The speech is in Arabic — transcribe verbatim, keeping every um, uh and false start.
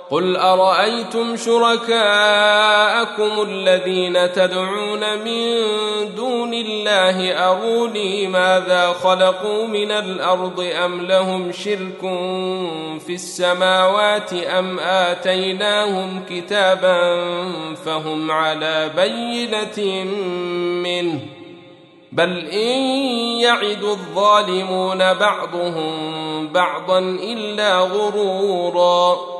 قل أرأيتم شركاءكم الذين تدعون من دون الله أروني ماذا خلقوا من الأرض أم لهم شرك في السماوات أم آتيناهم كتابا فهم على بينة منه بل إن يعد الظالمون بعضهم بعضا إلا غرورا